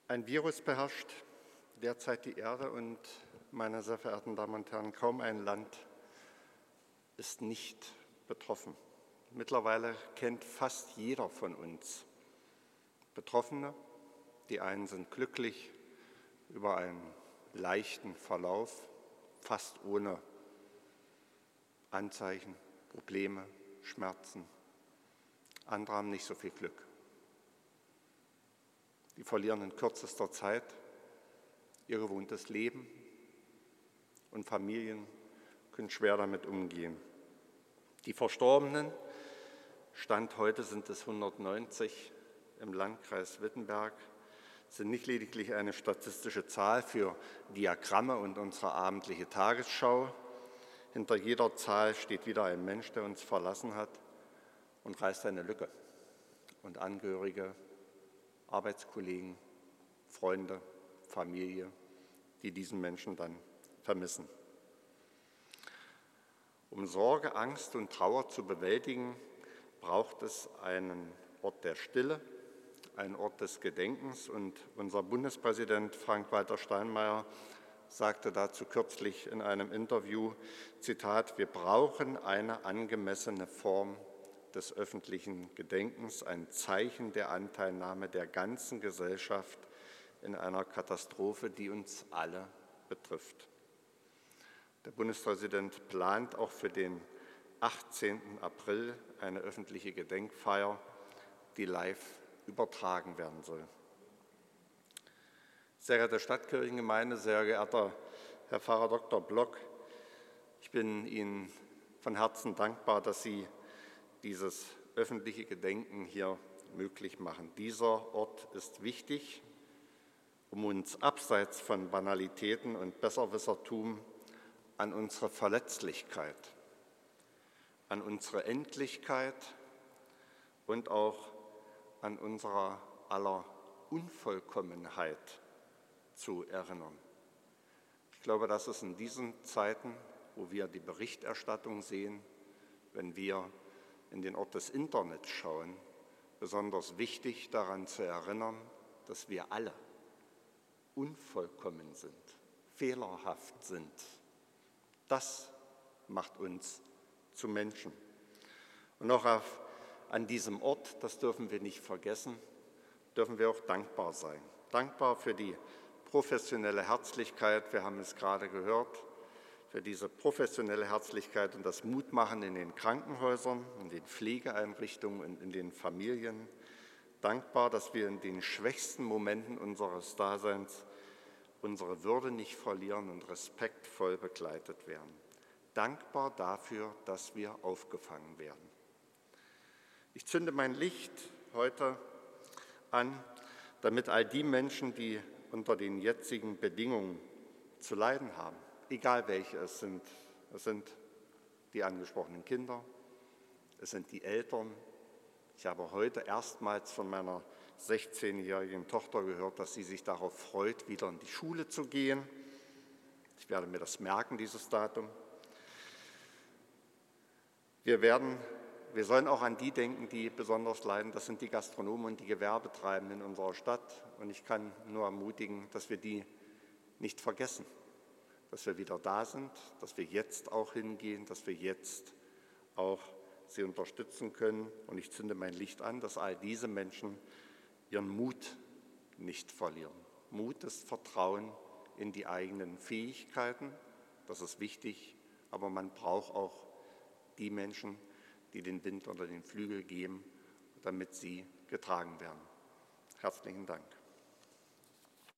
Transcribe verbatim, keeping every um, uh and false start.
Ein Virus beherrscht derzeit die Erde und, meine sehr verehrten Damen und Herren, kaum ein Land ist nicht betroffen. Mittlerweile kennt fast jeder von uns Betroffene. Die einen sind glücklich über einen leichten Verlauf, fast ohne Anzeichen, Probleme, Schmerzen. Andere haben nicht so viel Glück. Die verlieren in kürzester Zeit ihr gewohntes Leben und Familien können schwer damit umgehen. Die Verstorbenen, Stand heute sind es hundertneunzig im Landkreis Wittenberg, sind nicht lediglich eine statistische Zahl für Diagramme und unsere abendliche Tagesschau. Hinter jeder Zahl steht wieder ein Mensch, der uns verlassen hat und reißt eine Lücke. Und Angehörige, Arbeitskollegen, Freunde, Familie, die diesen Menschen dann vermissen. Um Sorge, Angst und Trauer zu bewältigen, braucht es einen Ort der Stille, einen Ort des Gedenkens. Und unser Bundespräsident Frank-Walter Steinmeier sagte dazu kürzlich in einem Interview, Zitat, wir brauchen eine angemessene Form des öffentlichen Gedenkens, ein Zeichen der Anteilnahme der ganzen Gesellschaft in einer Katastrophe, die uns alle betrifft. Der Bundespräsident plant auch für den achtzehnten April eine öffentliche Gedenkfeier, die live übertragen werden soll. Sehr geehrte Stadtkirchengemeinde, sehr geehrter Herr Pfarrer Doktor Block, ich bin Ihnen von Herzen dankbar, dass Sie dieses öffentliche Gedenken hier möglich machen. Dieser Ort ist wichtig, um uns abseits von Banalitäten und Besserwissertum an unsere Verletzlichkeit, an unsere Endlichkeit und auch an unserer aller Unvollkommenheit zu erinnern. Ich glaube, das ist in diesen Zeiten, wo wir die Berichterstattung sehen, wenn wir in den Ort des Internets schauen, besonders wichtig, daran zu erinnern, dass wir alle unvollkommen sind, fehlerhaft sind. Das macht uns zu Menschen. Und auch auf, an diesem Ort, das dürfen wir nicht vergessen, dürfen wir auch dankbar sein. Dankbar für die professionelle Herzlichkeit, wir haben es gerade gehört, für diese professionelle Herzlichkeit und das Mutmachen in den Krankenhäusern, in den Pflegeeinrichtungen und in den Familien. Dankbar, dass wir in den schwächsten Momenten unseres Daseins unsere Würde nicht verlieren und respektvoll begleitet werden. Dankbar dafür, dass wir aufgefangen werden. Ich zünde mein Licht heute an, damit all die Menschen, die unter den jetzigen Bedingungen zu leiden haben, egal welche es sind, es sind die angesprochenen Kinder, es sind die Eltern. Ich habe heute erstmals von meiner sechzehnjährigen Tochter gehört, dass sie sich darauf freut, wieder in die Schule zu gehen. Ich werde mir das merken, dieses Datum. Wir werden, wir sollen auch an die denken, die besonders leiden. Das sind die Gastronomen und die Gewerbetreibenden in unserer Stadt. Und ich kann nur ermutigen, dass wir die nicht vergessen, dass wir wieder da sind, dass wir jetzt auch hingehen, dass wir jetzt auch sie unterstützen können. Und ich zünde mein Licht an, dass all diese Menschen ihren Mut nicht verlieren. Mut ist Vertrauen in die eigenen Fähigkeiten, das ist wichtig, aber man braucht auch die Menschen, die den Wind unter den Flügel geben, damit sie getragen werden. Herzlichen Dank.